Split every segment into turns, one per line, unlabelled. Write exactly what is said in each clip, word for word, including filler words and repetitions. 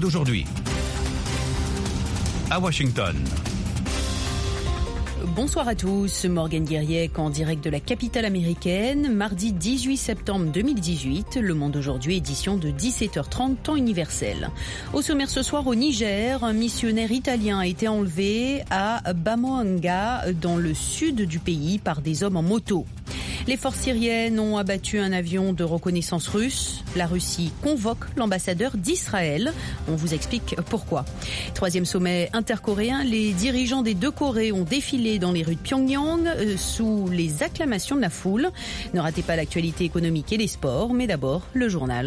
monde aujourd'hui. À Washington.
Bonsoir à tous, Morgane Guiriec en direct de la capitale américaine, mardi dix-huit septembre deux mille dix-huit, Le Monde aujourd'hui, édition de dix-sept heures trente, temps universel. Au sommaire ce soir au Niger, un missionnaire italien a été enlevé à Bamoanga, dans le sud du pays, par des hommes en moto. Les forces syriennes ont abattu un avion de reconnaissance russe. La Russie convoque l'ambassadeur d'Israël. On vous explique pourquoi. Troisième sommet intercoréen, les dirigeants des deux Corées ont défilé dans les rues de Pyongyang euh, sous les acclamations de la foule. Ne ratez pas l'actualité économique et les sports, mais d'abord le journal.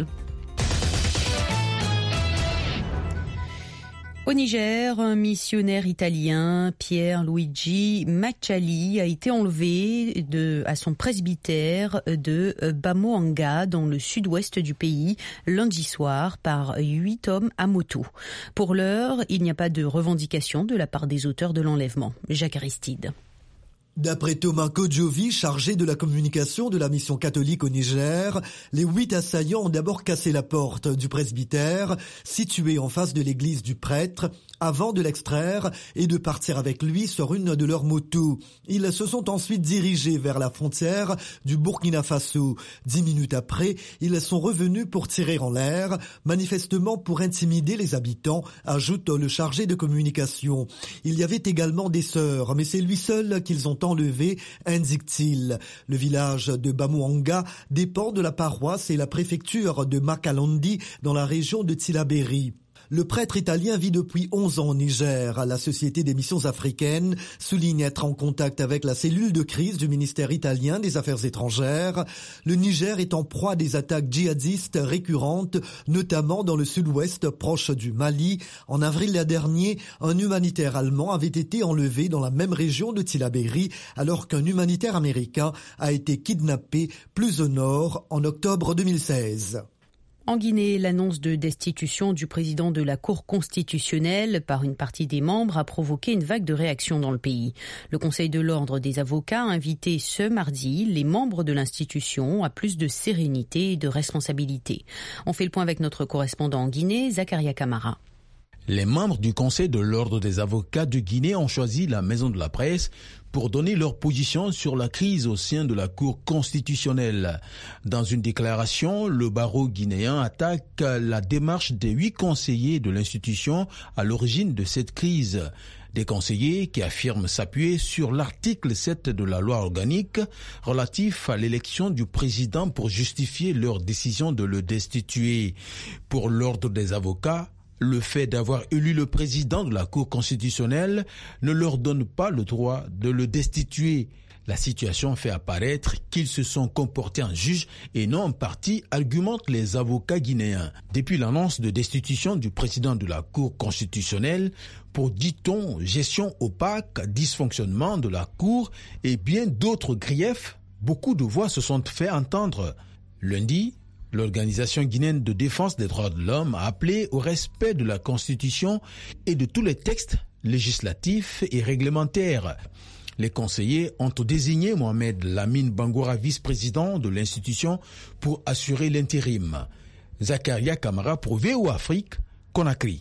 Au Niger, un missionnaire italien, Pierluigi Macciali, a été enlevé de, à son presbytère de Bamoanga, dans le sud-ouest du pays, lundi soir, par huit hommes à moto. Pour l'heure, il n'y a pas de revendication de la part des auteurs de l'enlèvement. Jacques Aristide.
D'après Thomas Kodjovi, chargé de la communication de la mission catholique au Niger, les huit assaillants ont d'abord cassé la porte du presbytère, situé en face de l'église du prêtre, avant de l'extraire et de partir avec lui sur une de leurs motos. Ils se sont ensuite dirigés vers la frontière du Burkina Faso. Dix minutes après, ils sont revenus pour tirer en l'air, manifestement pour intimider les habitants, ajoute le chargé de communication. Il y avait également des sœurs, mais c'est lui seul qu'ils ont enlevé, indique-t-il. Le village de Bamoanga dépend de la paroisse et la préfecture de Makalondi dans la région de Tillabéri. Le prêtre italien vit depuis onze ans au Niger. La Société des missions africaines souligne être en contact avec la cellule de crise du ministère italien des Affaires étrangères. Le Niger est en proie à des attaques djihadistes récurrentes, notamment dans le sud-ouest proche du Mali. En avril dernier, un humanitaire allemand avait été enlevé dans la même région de Tillabéri, alors qu'un humanitaire américain a été kidnappé plus au nord en octobre deux mille seize.
En Guinée, l'annonce de destitution du président de la Cour constitutionnelle par une partie des membres a provoqué une vague de réactions dans le pays. Le Conseil de l'ordre des avocats a invité ce mardi les membres de l'institution à plus de sérénité et de responsabilité. On fait le point avec notre correspondant en Guinée, Zakaria Kamara.
Les membres du Conseil de l'ordre des avocats de Guinée ont choisi la Maison de la Presse pour donner leur position sur la crise au sein de la Cour constitutionnelle. Dans une déclaration, le barreau guinéen attaque la démarche des huit conseillers de l'institution à l'origine de cette crise. Des conseillers qui affirment s'appuyer sur l'article sept de la loi organique relatif à l'élection du président pour justifier leur décision de le destituer. Pour l'ordre des avocats, le fait d'avoir élu le président de la Cour constitutionnelle ne leur donne pas le droit de le destituer. La situation fait apparaître qu'ils se sont comportés en juges et non en partie, argumentent les avocats guinéens. Depuis l'annonce de destitution du président de la Cour constitutionnelle, pour, dit-on, gestion opaque, dysfonctionnement de la Cour et bien d'autres griefs, beaucoup de voix se sont fait entendre. Lundi, l'Organisation guinéenne de défense des droits de l'homme a appelé au respect de la Constitution et de tous les textes législatifs et réglementaires. Les conseillers ont désigné Mohamed Lamine Bangoura, vice-président de l'institution, pour assurer l'intérim. Zakaria Kamara pour V O Afrique, Conakry.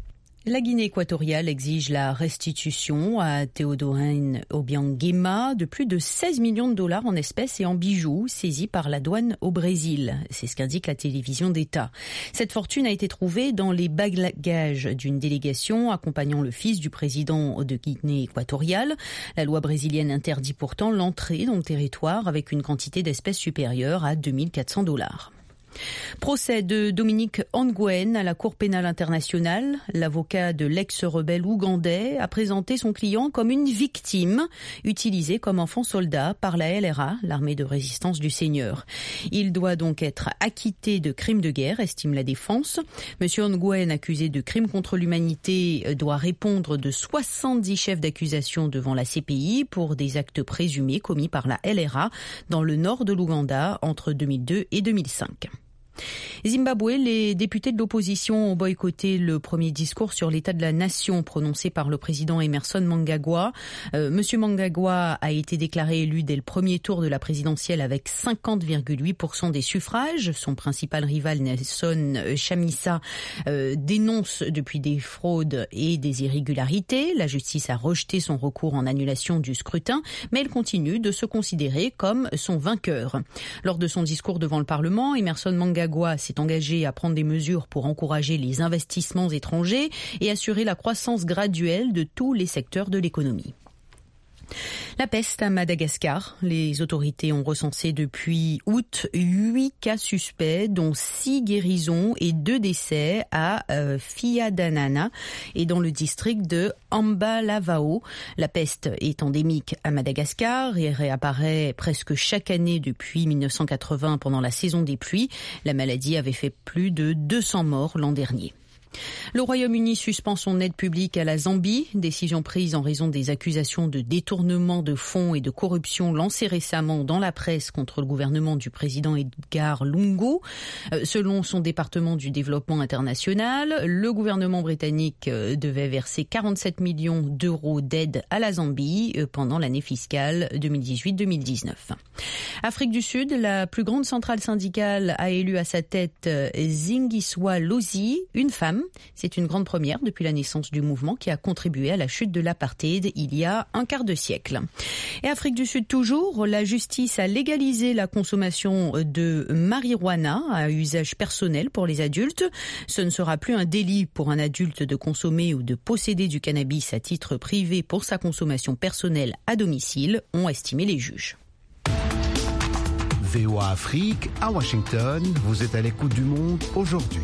La Guinée équatoriale exige la restitution à Théodorine Obiang-Nguema de plus de seize millions de dollars en espèces et en bijoux saisis par la douane au Brésil. C'est ce qu'indique la télévision d'État. Cette fortune a été trouvée dans les bagages d'une délégation accompagnant le fils du président de Guinée équatoriale. La loi brésilienne interdit pourtant l'entrée dans le territoire avec une quantité d'espèces supérieure à deux mille quatre cents dollars. Procès de Dominique Ongwen à la Cour pénale internationale. L'avocat de l'ex-rebelle ougandais a présenté son client comme une victime utilisée comme enfant soldat par la L R A, l'armée de résistance du Seigneur. Il doit donc être acquitté de crimes de guerre, estime la défense. Monsieur Ongwen, accusé de crimes contre l'humanité, doit répondre de soixante-dix chefs d'accusation devant la C P I pour des actes présumés commis par la L R A dans le nord de l'Ouganda entre deux mille deux et deux mille cinq. Zimbabwe, les députés de l'opposition ont boycotté le premier discours sur l'état de la nation prononcé par le président Emmerson Mnangagwa. Euh, Monsieur Mnangagwa a été déclaré élu dès le premier tour de la présidentielle avec cinquante virgule huit pour cent des suffrages. Son principal rival Nelson Chamisa euh, dénonce depuis des fraudes et des irrégularités. La justice a rejeté son recours en annulation du scrutin, mais elle continue de se considérer comme son vainqueur. Lors de son discours devant le Parlement, Emmerson Mnangagwa s'est engagé à prendre des mesures pour encourager les investissements étrangers et assurer la croissance graduelle de tous les secteurs de l'économie. La peste à Madagascar. Les autorités ont recensé depuis août huit cas suspects, dont six guérisons et deux décès à euh, Fiadanana et dans le district de Ambalavao. La peste est endémique à Madagascar et réapparaît presque chaque année depuis mille neuf cent quatre-vingts pendant la saison des pluies. La maladie avait fait plus de deux cents morts l'an dernier. Le Royaume-Uni suspend son aide publique à la Zambie, décision prise en raison des accusations de détournement de fonds et de corruption lancées récemment dans la presse contre le gouvernement du président Edgar Lungu. Selon son département du développement international, le gouvernement britannique devait verser quarante-sept millions d'euros d'aide à la Zambie pendant l'année fiscale deux mille dix-huit deux mille dix-neuf. Afrique du Sud, la plus grande centrale syndicale a élu à sa tête Zingiswa Lozi, une femme. C'est une grande première depuis la naissance du mouvement qui a contribué à la chute de l'apartheid il y a un quart de siècle. Et Afrique du Sud toujours, la justice a légalisé la consommation de marijuana à usage personnel pour les adultes. Ce ne sera plus un délit pour un adulte de consommer ou de posséder du cannabis à titre privé pour sa consommation personnelle à domicile, ont estimé les juges.
V O A Afrique, à Washington, vous êtes à l'écoute du monde aujourd'hui.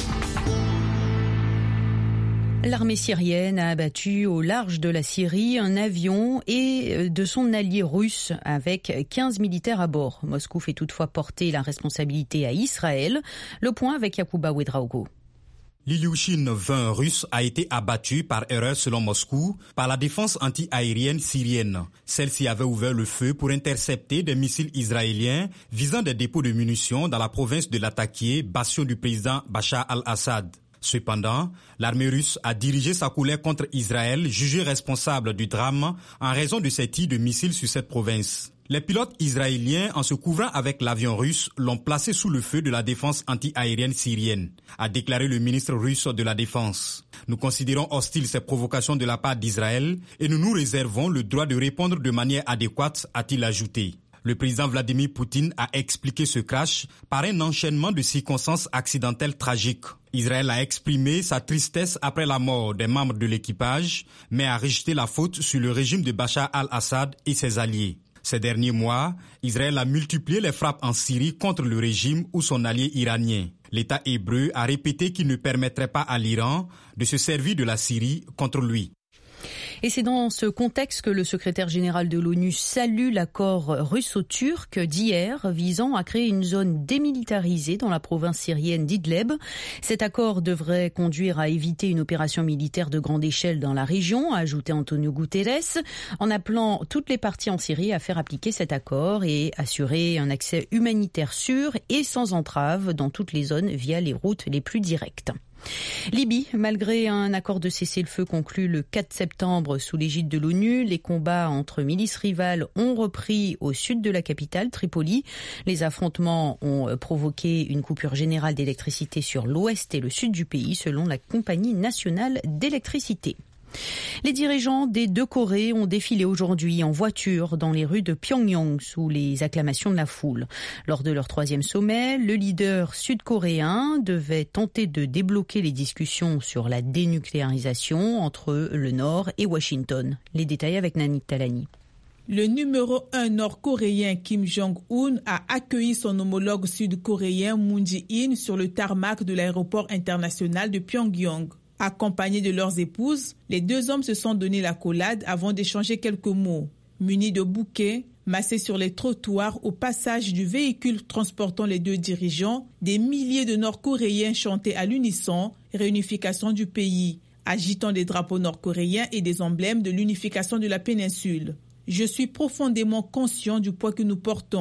L'armée syrienne a abattu au large de la Syrie un avion et de son allié russe avec quinze militaires à bord. Moscou fait toutefois porter la responsabilité à Israël. Le point avec Yacouba Ouedraogo.
L'Ilyushin vingt russe a été abattu par erreur selon Moscou par la défense anti-aérienne syrienne. Celle-ci avait ouvert le feu pour intercepter des missiles israéliens visant des dépôts de munitions dans la province de Latakia, bastion du président Bachar al-Assad. Cependant, l'armée russe a dirigé sa colère contre Israël, jugé responsable du drame en raison de ses tirs de missiles sur cette province. Les pilotes israéliens, en se couvrant avec l'avion russe, l'ont placé sous le feu de la défense anti-aérienne syrienne, a déclaré le ministre russe de la Défense. Nous considérons hostiles ces provocations de la part d'Israël et nous nous réservons le droit de répondre de manière adéquate, a-t-il ajouté. Le président Vladimir Poutine a expliqué ce crash par un enchaînement de circonstances accidentelles tragiques. Israël a exprimé sa tristesse après la mort des membres de l'équipage, mais a rejeté la faute sur le régime de Bachar al-Assad et ses alliés. Ces derniers mois, Israël a multiplié les frappes en Syrie contre le régime ou son allié iranien. L'État hébreu a répété qu'il ne permettrait pas à l'Iran de se servir de la Syrie contre lui.
Et c'est dans ce contexte que le secrétaire général de l'ONU salue l'accord russo-turc d'hier visant à créer une zone démilitarisée dans la province syrienne d'Idleb. Cet accord devrait conduire à éviter une opération militaire de grande échelle dans la région, a ajouté Antonio Guterres, en appelant toutes les parties en Syrie à faire appliquer cet accord et assurer un accès humanitaire sûr et sans entrave dans toutes les zones via les routes les plus directes. Libye, malgré un accord de cessez-le-feu conclu le quatre septembre sous l'égide de l'ONU, les combats entre milices rivales ont repris au sud de la capitale, Tripoli. Les affrontements ont provoqué une coupure générale d'électricité sur l'ouest et le sud du pays, selon la Compagnie nationale d'électricité. Les dirigeants des deux Corées ont défilé aujourd'hui en voiture dans les rues de Pyongyang sous les acclamations de la foule. Lors de leur troisième sommet, le leader sud-coréen devait tenter de débloquer les discussions sur la dénucléarisation entre le Nord et Washington. Les détails avec Nanik Talani.
Le numéro un nord-coréen Kim Jong-un a accueilli son homologue sud-coréen Moon Jae-in sur le tarmac de l'aéroport international de Pyongyang. Accompagnés de leurs épouses, les deux hommes se sont donné l'accolade avant d'échanger quelques mots. Munis de bouquets, massés sur les trottoirs au passage du véhicule transportant les deux dirigeants, des milliers de Nord-Coréens chantaient à l'unisson « Réunification du pays », agitant des drapeaux nord-coréens et des emblèmes de l'unification de la péninsule. « Je suis profondément conscient du poids que nous portons.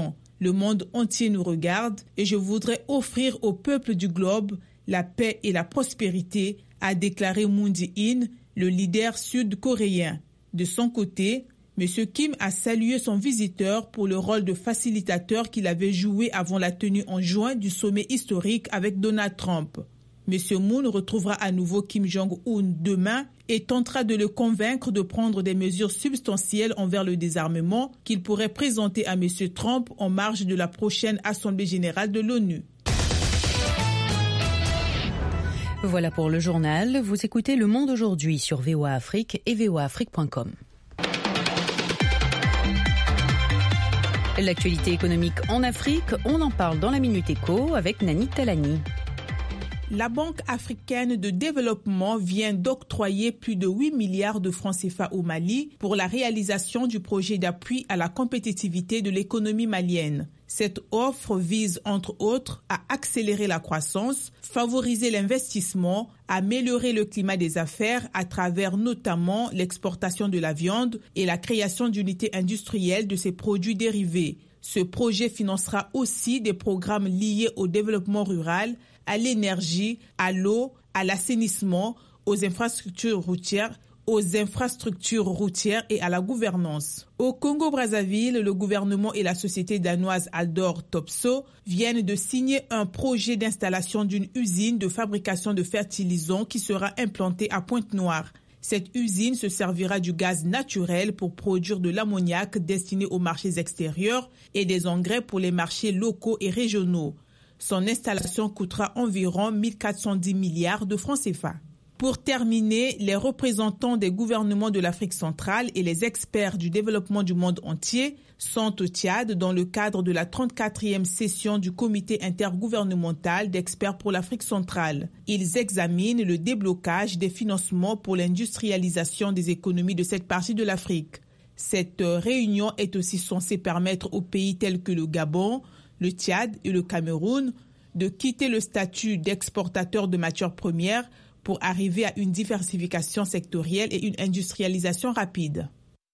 Le monde entier nous regarde et je voudrais offrir au peuple du globe la paix et la prospérité, a déclaré Moon Jae-in, le leader sud-coréen. De son côté, M. Kim a salué son visiteur pour le rôle de facilitateur qu'il avait joué avant la tenue en juin du sommet historique avec Donald Trump. M. Moon retrouvera à nouveau Kim Jong-un demain et tentera de le convaincre de prendre des mesures substantielles envers le désarmement qu'il pourrait présenter à M. Trump en marge de la prochaine Assemblée générale de l'ONU.
Voilà pour le journal. Vous écoutez Le Monde aujourd'hui sur V O A Afrique et v o a afrique point com. L'actualité économique en Afrique, on en parle dans la Minute Éco avec Nani Talani.
La Banque africaine de développement vient d'octroyer plus de huit milliards de francs C F A au Mali pour la réalisation du projet d'appui à la compétitivité de l'économie malienne. Cette offre vise, entre autres, à accélérer la croissance, favoriser l'investissement, améliorer le climat des affaires à travers notamment l'exportation de la viande et la création d'unités industrielles de ces produits dérivés. Ce projet financera aussi des programmes liés au développement rural, à l'énergie, à l'eau, à l'assainissement, aux infrastructures routières, aux infrastructures routières et à la gouvernance. Au Congo-Brazzaville, le gouvernement et la société danoise Aldor Topsoe viennent de signer un projet d'installation d'une usine de fabrication de fertilisants qui sera implantée à Pointe-Noire. Cette usine se servira du gaz naturel pour produire de l'ammoniac destiné aux marchés extérieurs et des engrais pour les marchés locaux et régionaux. Son installation coûtera environ mille quatre cent dix milliards de francs C F A. Pour terminer, les représentants des gouvernements de l'Afrique centrale et les experts du développement du monde entier sont au Tchad dans le cadre de la trente-quatrième session du comité intergouvernemental d'experts pour l'Afrique centrale. Ils examinent le déblocage des financements pour l'industrialisation des économies de cette partie de l'Afrique. Cette réunion est aussi censée permettre aux pays tels que le Gabon, le Tchad et le Cameroun de quitter le statut d'exportateur de matières premières pour arriver à une diversification sectorielle et une industrialisation rapide.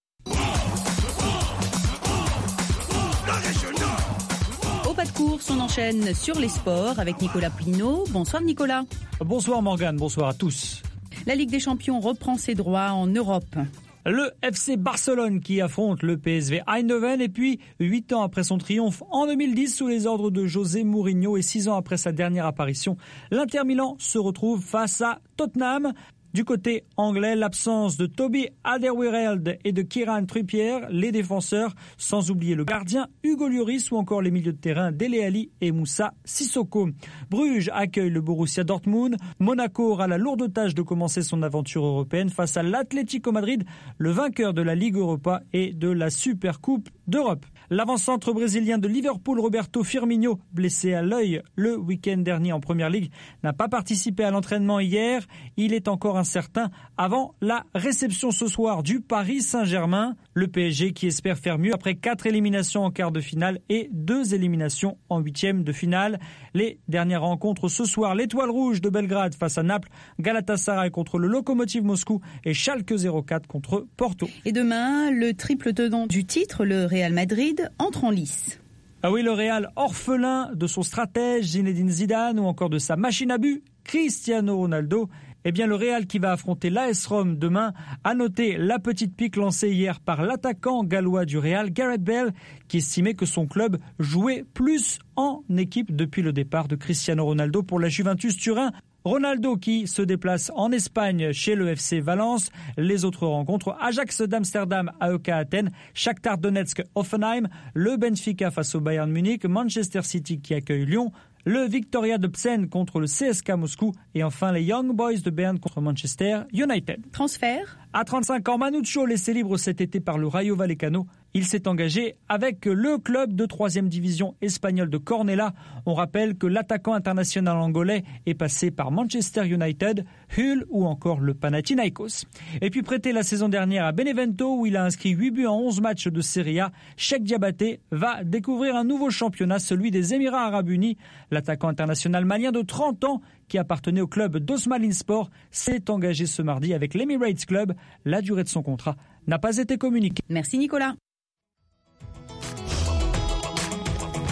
Au pas de course, on enchaîne sur les sports avec Nicolas Pinault. Bonsoir Nicolas.
Bonsoir Morgane, bonsoir à tous.
La Ligue des Champions reprend ses droits en Europe.
Le F C Barcelone qui affronte le P S V Eindhoven et puis huit ans après son triomphe en deux mille dix sous les ordres de José Mourinho et six ans après sa dernière apparition, l'Inter Milan se retrouve face à Tottenham. Du côté anglais, l'absence de Toby Alderweireld et de Kieran Trippier, les défenseurs, sans oublier le gardien Hugo Lloris ou encore les milieux de terrain Dele Alli et Moussa Sissoko. Bruges accueille le Borussia Dortmund. Monaco aura la lourde tâche de commencer son aventure européenne face à l'Atlético Madrid, le vainqueur de la Ligue Europa et de la Supercoupe d'Europe. L'avant-centre brésilien de Liverpool, Roberto Firmino, blessé à l'œil le week-end dernier en Première Ligue, n'a pas participé à l'entraînement hier. Il est encore incertain avant la réception ce soir du Paris Saint-Germain. Le P S G qui espère faire mieux après quatre éliminations en quart de finale et deux éliminations en huitième de finale. Les dernières rencontres ce soir, l'Étoile Rouge de Belgrade face à Naples, Galatasaray contre le Lokomotiv Moscou et Schalke zéro quatre contre Porto.
Et demain, le triple tenant du titre, le Real Madrid, entre en lice.
Ah oui, le Real orphelin de son stratège Zinedine Zidane ou encore de sa machine à but Cristiano Ronaldo. Eh bien, le Real qui va affronter l'A S Rome demain a noté la petite pique lancée hier par l'attaquant gallois du Real, Gareth Bale, qui estimait que son club jouait plus en équipe depuis le départ de Cristiano Ronaldo pour la Juventus Turin. Ronaldo qui se déplace en Espagne chez le F C Valence. Les autres rencontres, Ajax d'Amsterdam, A E K Athènes, Shakhtar Donetsk, Hoffenheim, le Benfica face au Bayern Munich, Manchester City qui accueille Lyon, le Victoria de Plzen contre le C S K Moscou et enfin les Young Boys de Berne contre Manchester United.
Transfert.
À trente-cinq ans, Manuccio laissé libre cet été par le Rayo Vallecano. Il s'est engagé avec le club de troisième division espagnole de Cornellà. On rappelle que l'attaquant international angolais est passé par Manchester United, Hull ou encore le Panathinaikos. Et puis prêté la saison dernière à Benevento où il a inscrit huit buts en onze matchs de Serie A, Cheikh Diabaté va découvrir un nouveau championnat, celui des Émirats Arabes Unis. L'attaquant international malien de trente ans qui appartenait au club d'Osmalinspor s'est engagé ce mardi avec l'Emirates Club. La durée de son contrat n'a pas été communiquée.
Merci Nicolas.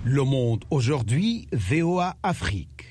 Le Monde aujourd'hui, V O A Afrique.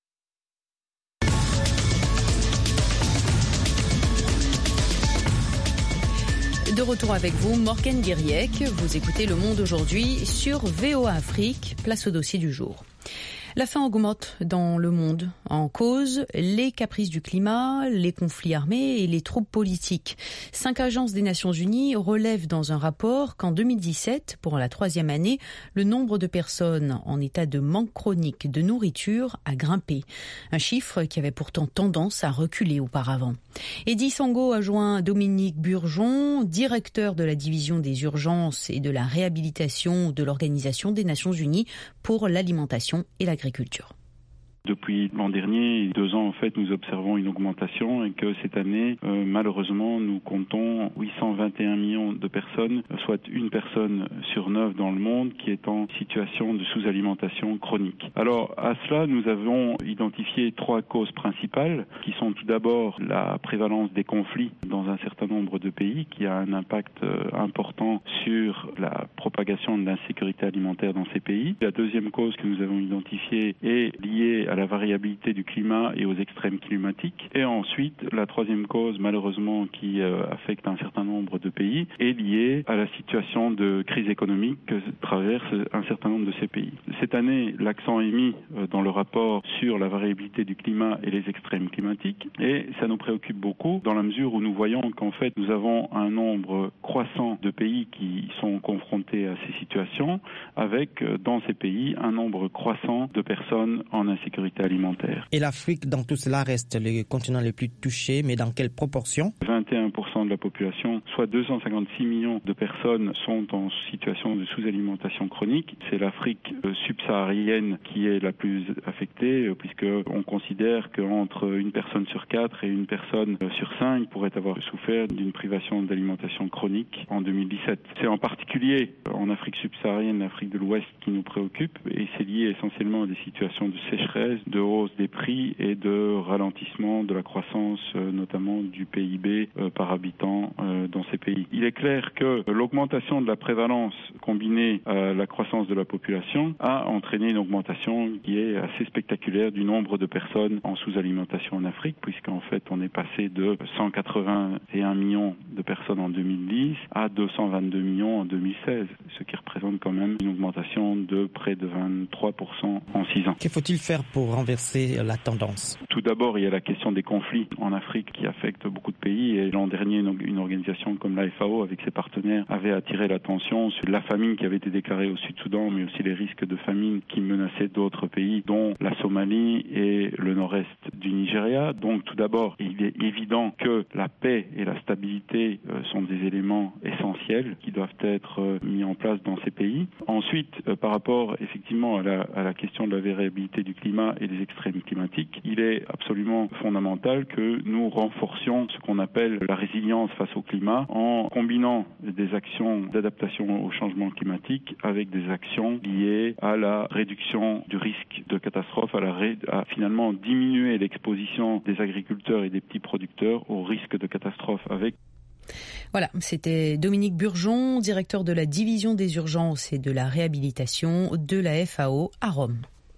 De retour avec vous, Morgane Guiriec. Vous écoutez Le Monde aujourd'hui sur V O A Afrique. Place au dossier du jour. La faim augmente dans le monde. En cause, les caprices du climat, les conflits armés et les troubles politiques. Cinq agences des Nations Unies relèvent dans un rapport qu'en deux mille dix-sept, pour la troisième année, le nombre de personnes en état de manque chronique de nourriture a grimpé. Un chiffre qui avait pourtant tendance à reculer auparavant. Eddy Sango a joint Dominique Burgeon, directeur de la division des urgences et de la réhabilitation de l'Organisation des Nations Unies pour l'alimentation et l'agriculture.
Depuis l'an dernier, deux ans en fait, nous observons une augmentation et que cette année, euh, malheureusement, nous comptons huit cent vingt et un millions de personnes, soit une personne sur neuf dans le monde qui est en situation de sous-alimentation chronique. Alors à cela, nous avons identifié trois causes principales qui sont tout d'abord la prévalence des conflits dans un certain nombre de pays qui a un impact euh, important sur la propagation de l'insécurité alimentaire dans ces pays. La deuxième cause que nous avons identifiée est liée à la variabilité du climat et aux extrêmes climatiques. Et ensuite, la troisième cause, malheureusement, qui euh, affecte un certain nombre de pays, est liée à la situation de crise économique que traverse un certain nombre de ces pays. Cette année, l'accent est mis euh, dans le rapport sur la variabilité du climat et les extrêmes climatiques. Et ça nous préoccupe beaucoup dans la mesure où nous voyons qu'en fait, nous avons un nombre croissant de pays qui sont confrontés à ces situations, avec euh, dans ces pays un nombre croissant de personnes en insécurité alimentaire.
Et l'Afrique, dans tout cela, reste le continent le plus touché, mais dans quelle proportion ?
vingt et un pour cent de la population, soit deux cent cinquante-six millions de personnes sont en situation de sous-alimentation chronique. C'est l'Afrique subsaharienne qui est la plus affectée, puisqu'on considère qu'entre une personne sur quatre et une personne sur cinq pourrait avoir souffert d'une privation d'alimentation chronique en deux mille dix-sept. C'est en particulier en Afrique subsaharienne, l'Afrique de l'Ouest qui nous préoccupe, et c'est lié essentiellement à des situations de sécheresse, de hausse des prix et de ralentissement de la croissance, euh, notamment du P I B euh, par habitant euh, dans ces pays. Il est clair que l'augmentation de la prévalence combinée à la croissance de la population a entraîné une augmentation qui est assez spectaculaire du nombre de personnes en sous-alimentation en Afrique, puisqu'en fait on est passé de cent quatre-vingt-un millions de personnes en deux mille dix à deux cent vingt-deux millions en deux mille seize, ce qui représente quand même une augmentation de près de vingt-trois pour cent en six ans.
Que faut-il faire pour renverser la tendance ?
Tout d'abord, il y a la question des conflits en Afrique qui affectent beaucoup de pays. Et l'an dernier, une organisation comme la F A O, avec ses partenaires, avait attiré l'attention sur la famine qui avait été déclarée au Sud-Soudan, mais aussi les risques de famine qui menaçaient d'autres pays, dont la Somalie et le nord-est du Nigeria. Donc, tout d'abord, il est évident que la paix et la stabilité sont des éléments essentiels qui doivent être mis en place dans ces pays. Ensuite, par rapport effectivement à la, à la question de la variabilité du climat et des extrêmes climatiques, il est absolument fondamental que nous renforcions ce qu'on appelle la résilience face au climat en combinant des actions d'adaptation au changement climatique avec des actions liées à la réduction du risque de catastrophe, à, la ré... à finalement diminuer l'exposition des agriculteurs et des petits producteurs au risque de catastrophe avec.
Voilà, c'était Dominique Burgeon, directeur de la division des urgences et de la réhabilitation de la F A O à Rome.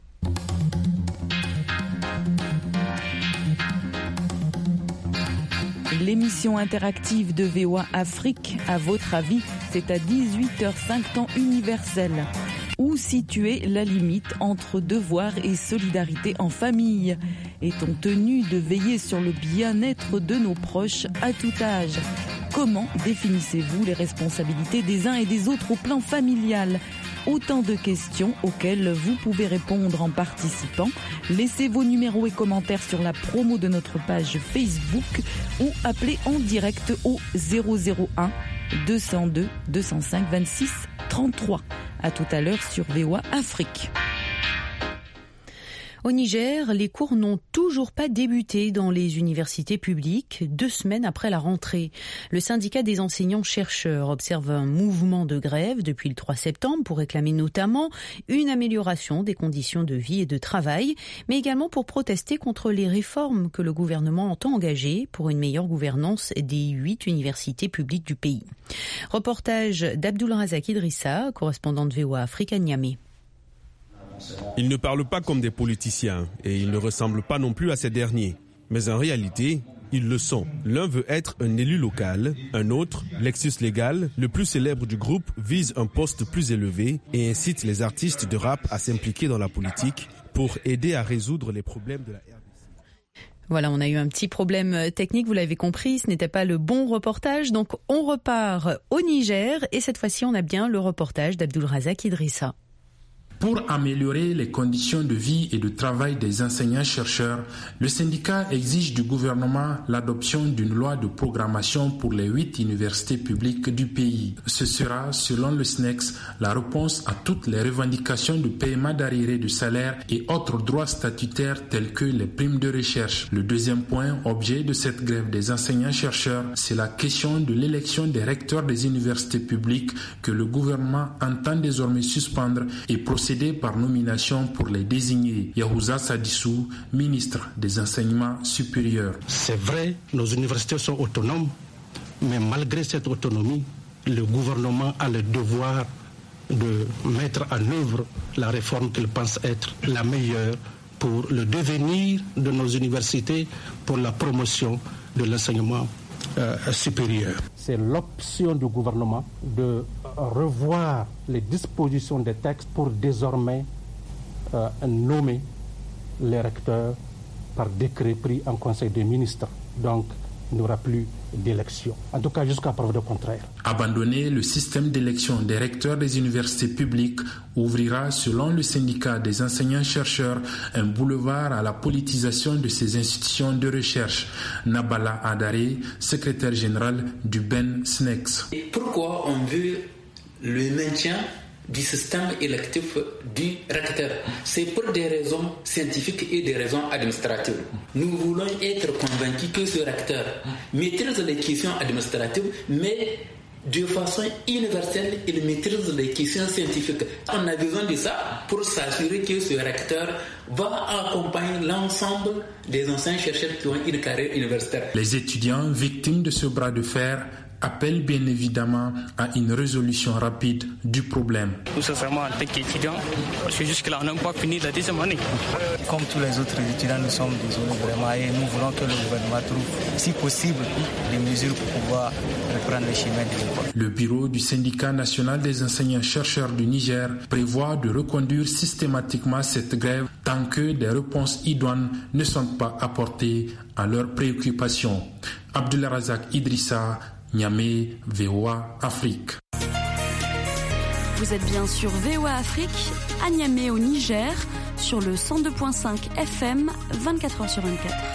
L'émission interactive de V O A Afrique, à votre avis, c'est à dix-huit heures cinq temps universel. Où situer la limite entre devoir et solidarité en famille ? Est-on tenu de veiller sur le bien-être de nos proches à tout âge ? Comment définissez-vous les responsabilités des uns et des autres au plan familial ? Autant de questions auxquelles vous pouvez répondre en participant. Laissez vos numéros et commentaires sur la promo de notre page Facebook ou appelez en direct au zéro zéro un deux zéro deux deux zéro cinq vingt-six trente-trois. À tout à l'heure sur V O A Afrique.
Au Niger, les cours n'ont toujours pas débuté dans les universités publiques, deux semaines après la rentrée. Le syndicat des enseignants-chercheurs observe un mouvement de grève depuis le trois septembre pour réclamer notamment une amélioration des conditions de vie et de travail, mais également pour protester contre les réformes que le gouvernement entend engager pour une meilleure gouvernance des huit universités publiques du pays. Reportage d'Abdul Razak Idrissa, correspondant de V O A Afrique à Niamey.
Ils ne parlent pas comme des politiciens et ils ne ressemblent pas non plus à ces derniers. Mais en réalité, ils le sont. L'un veut être un élu local, un autre, Lexus Légal, le plus célèbre du groupe, vise un poste plus élevé et incite les artistes de rap à s'impliquer dans la politique pour aider à résoudre les problèmes de la R D C.
Voilà, on a eu un petit problème technique, vous l'avez compris, ce n'était pas le bon reportage. Donc on repart au Niger et cette fois-ci on a bien le reportage d'Abdulrazak Idrissa.
Pour améliorer les conditions de vie et de travail des enseignants-chercheurs, le syndicat exige du gouvernement l'adoption d'une loi de programmation pour les huit universités publiques du pays. Ce sera, selon le S N E X, la réponse à toutes les revendications de paiement d'arriérés de salaire et autres droits statutaires tels que les primes de recherche. Le deuxième point, objet de cette grève des enseignants-chercheurs, c'est la question de l'élection des recteurs des universités publiques que le gouvernement entend désormais suspendre et procéder par nomination pour les désigner. Yahouza Sadissou, ministre des Enseignements supérieurs.
C'est vrai, nos universités sont autonomes, mais malgré cette autonomie, le gouvernement a le devoir de mettre en œuvre la réforme qu'il pense être la meilleure pour le devenir de nos universités, pour la promotion de l'enseignement euh, supérieur. C'est l'option du gouvernement de revoir les dispositions des textes pour désormais euh, nommer les recteurs par décret pris en Conseil des ministres. Donc, il n'y aura plus d'élection. En tout cas, jusqu'à preuve de contraire.
Abandonner le système d'élection des recteurs des universités publiques ouvrira, selon le syndicat des enseignants-chercheurs, un boulevard à la politisation de ces institutions de recherche. Nabala Adare, secrétaire général du B E N S N E X.
Pourquoi on veut le maintien du système électif du recteur? C'est pour des raisons scientifiques et des raisons administratives. Nous voulons être convaincus que ce recteur maîtrise les questions administratives, mais de façon universelle, il maîtrise les questions scientifiques. On a besoin de ça pour s'assurer que ce recteur va accompagner l'ensemble des anciens chercheurs qui ont une carrière universitaire.
Les étudiants victimes de ce bras de fer appelle bien évidemment à une résolution rapide du problème.
Nous, sincèrement, en tant qu'étudiants, parce que jusque-là, on n'a pas fini la deuxième année.
Comme tous les autres étudiants, nous sommes désolés vraiment et nous voulons que le gouvernement trouve, si possible, des mesures pour pouvoir reprendre le chemin de l'école.
Le bureau du syndicat national des enseignants-chercheurs du Niger prévoit de reconduire systématiquement cette grève tant que des réponses idoines ne sont pas apportées à leurs préoccupations. Abdulrazak Idrissa, Niamey, V O A Afrique.
Vous êtes bien sur V O A Afrique, à Niamey au Niger, sur le cent deux virgule cinq F M, vingt-quatre heures sur vingt-quatre.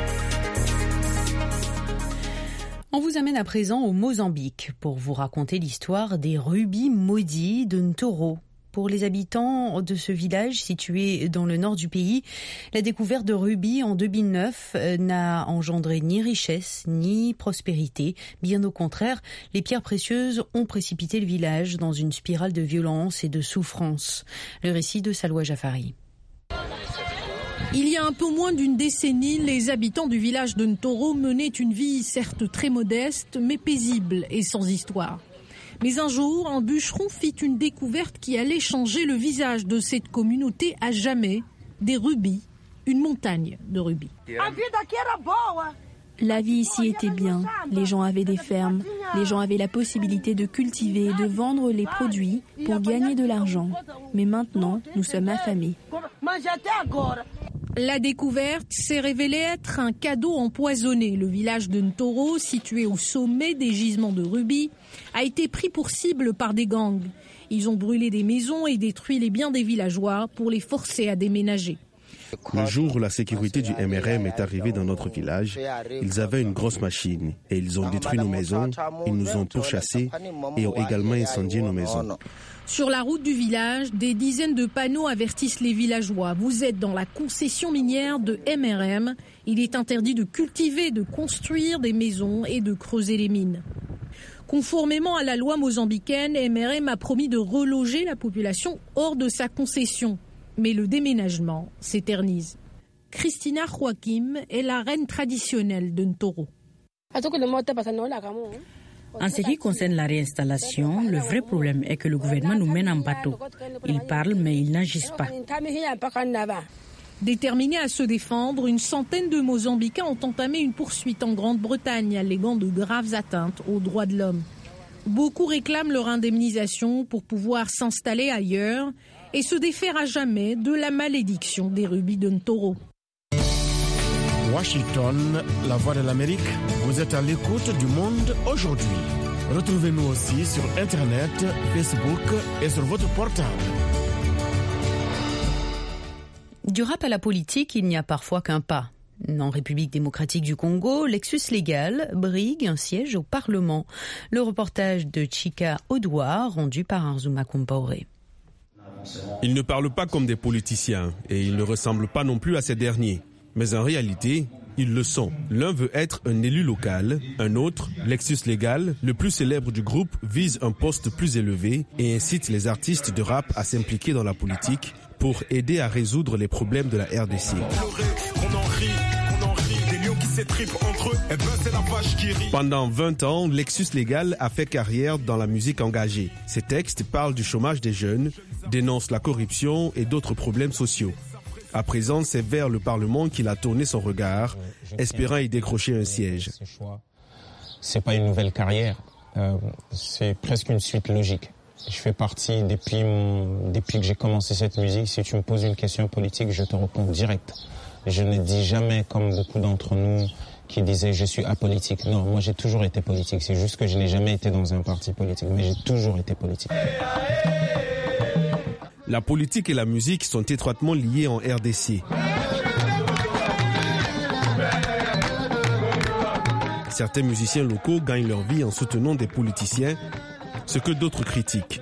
On vous amène à présent au Mozambique pour vous raconter l'histoire des rubis maudits de Ntoro. Pour les habitants de ce village situé dans le nord du pays, la découverte de rubis en deux mille neuf n'a engendré ni richesse ni prospérité. Bien au contraire, les pierres précieuses ont précipité le village dans une spirale de violence et de souffrance. Le récit de Salwa Jafari.
Il y a un peu moins d'une décennie, les habitants du village de Ntoro menaient une vie certes très modeste, mais paisible et sans histoire. Mais un jour, un bûcheron fit une découverte qui allait changer le visage de cette communauté à jamais. Des rubis, une montagne de rubis.
La vie ici était bien. Les gens avaient des fermes. Les gens avaient la possibilité de cultiver et de vendre les produits pour gagner de l'argent. Mais maintenant, nous sommes affamés.
La découverte s'est révélée être un cadeau empoisonné. Le village de Ntoro, situé au sommet des gisements de rubis, a été pris pour cible par des gangs. Ils ont brûlé des maisons et détruit les biens des villageois pour les forcer à déménager.
Le jour où la sécurité du M R M est arrivée dans notre village, ils avaient une grosse machine et ils ont détruit nos maisons, ils nous ont pourchassés et ont également incendié nos maisons.
Sur la route du village, des dizaines de panneaux avertissent les villageois. Vous êtes dans la concession minière de M R M. Il est interdit de cultiver, de construire des maisons et de creuser les mines. Conformément à la loi mozambicaine, M R M a promis de reloger la population hors de sa concession. Mais le déménagement s'éternise. Christina Joaquim est la reine traditionnelle de Ntoro.
En ce qui concerne la réinstallation, le vrai problème est que le gouvernement nous mène en bateau. Ils parlent, mais ils n'agissent pas.
Déterminés à se défendre, une centaine de Mozambicains ont entamé une poursuite en Grande-Bretagne, alléguant de graves atteintes aux droits de l'homme. Beaucoup réclament leur indemnisation pour pouvoir s'installer ailleurs et se défaire à jamais de la malédiction des rubis de Ntoro.
Washington, la voix de l'Amérique, vous êtes à l'écoute du monde aujourd'hui. Retrouvez-nous aussi sur Internet, Facebook et sur votre portable.
Du rap à la politique, il n'y a parfois qu'un pas. En République démocratique du Congo, Lexus Légal brigue un siège au Parlement. Le reportage de Chika Odoa, rendu par Arzuma Compaoré.
Ils ne parlent pas comme des politiciens et ils ne ressemblent pas non plus à ces derniers. Mais en réalité, ils le sont. L'un veut être un élu local, un autre, Lexus Légal, le plus célèbre du groupe, vise un poste plus élevé et incite les artistes de rap à s'impliquer dans la politique pour aider à résoudre les problèmes de la R D C. Pendant vingt ans, Lexus Légal a fait carrière dans la musique engagée. Ses textes parlent du chômage des jeunes, dénoncent la corruption et d'autres problèmes sociaux. À présent, c'est vers le Parlement qu'il a tourné son regard, espérant y décrocher un siège.
C'est pas une nouvelle carrière, euh, c'est presque une suite logique. Je fais partie, depuis, mon, depuis que j'ai commencé cette musique, si tu me poses une question politique, je te réponds direct. Je ne dis jamais, comme beaucoup d'entre nous qui disaient je suis apolitique. Non, moi j'ai toujours été politique. C'est juste que je n'ai jamais été dans un parti politique, mais j'ai toujours été politique.
La politique et la musique sont étroitement liées en R D C. Certains musiciens locaux gagnent leur vie en soutenant des politiciens, ce que d'autres critiquent.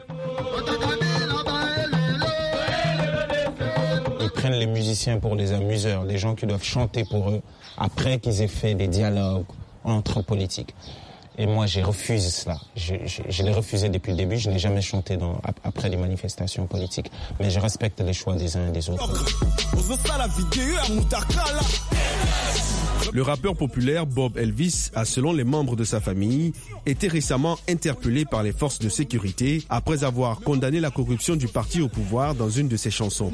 Ils prennent les musiciens pour les amuseurs, les gens qui doivent chanter pour eux, après qu'ils aient fait des dialogues entre politiques. Et moi, j'ai refusé cela. Je, je, je l'ai refusé depuis le début. Je n'ai jamais chanté dans, après les manifestations politiques. Mais je respecte les choix des uns et des autres.
Le rappeur populaire Bob Elvis a, selon les membres de sa famille, été récemment interpellé par les forces de sécurité après avoir condamné la corruption du parti au pouvoir dans une de ses chansons.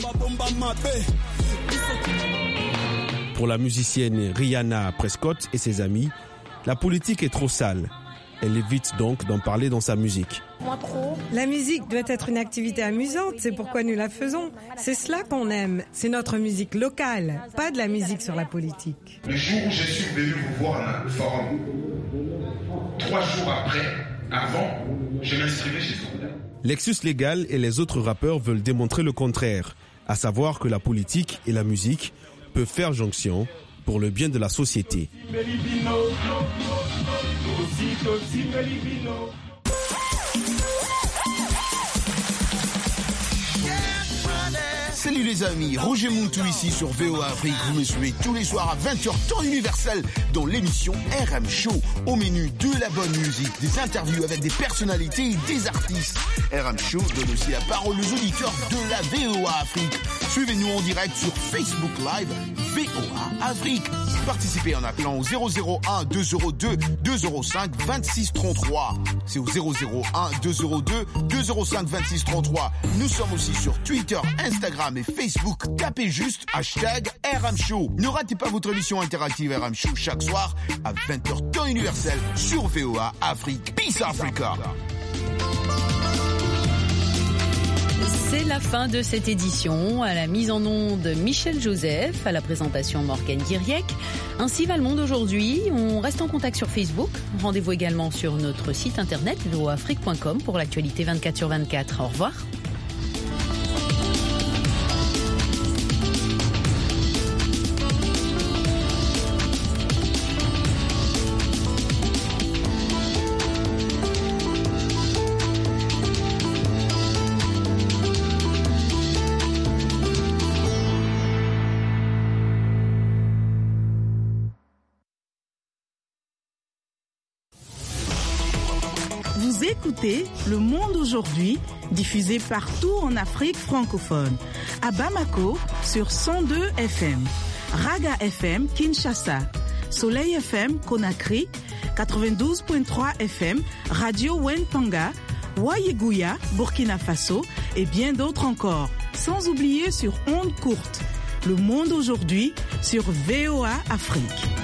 Pour la musicienne Rihanna Prescott et ses amis, la politique est trop sale. Elle évite donc d'en parler dans sa musique.
La musique doit être une activité amusante, c'est pourquoi nous la faisons. C'est cela qu'on aime, c'est notre musique locale, pas de la musique sur la politique.
Le jour où je suis venu vous voir à un forum, trois jours après, avant, je m'inscrivais chez vous.
Lexus Légal et les autres rappeurs veulent démontrer le contraire, à savoir que la politique et la musique peuvent faire jonction pour le bien de la société.
Salut les amis, Roger Mountou ici sur V O A Afrique. Vous me suivez tous les soirs à vingt heures temps universel dans l'émission R M Show. Au menu de la bonne musique, des interviews avec des personnalités et des artistes. R M Show donne aussi la parole aux auditeurs de la V O A Afrique. Suivez-nous en direct sur Facebook Live V O A Afrique. Participez en appelant au zéro zéro un deux zéro deux deux zéro cinq vingt-six trente-trois. C'est au zéro zéro un deux zéro deux deux zéro cinq vingt-six trente-trois. Nous sommes aussi sur Twitter, Instagram et Facebook. Tapez juste hashtag R M Show. Ne ratez pas votre émission interactive R M Show chaque soir à vingt heures temps universel sur V O A Afrique. Peace Africa.
C'est la fin de cette édition. À la mise en onde, Michel Joseph, à la présentation, Morgane Guiriec. Ainsi va le monde aujourd'hui. On reste en contact sur Facebook. Rendez-vous également sur notre site internet v o a afrique point com pour l'actualité vingt-quatre sur vingt-quatre. Au revoir.
Vous écoutez Le Monde aujourd'hui, diffusé partout en Afrique francophone. À Bamako, sur cent deux F M. Raga F M, Kinshasa. Soleil F M, Conakry. quatre-vingt-douze virgule trois F M, Radio Wentanga, Wayeguya, Burkina Faso et bien d'autres encore. Sans oublier sur ondes courtes. Le monde aujourd'hui sur V O A Afrique.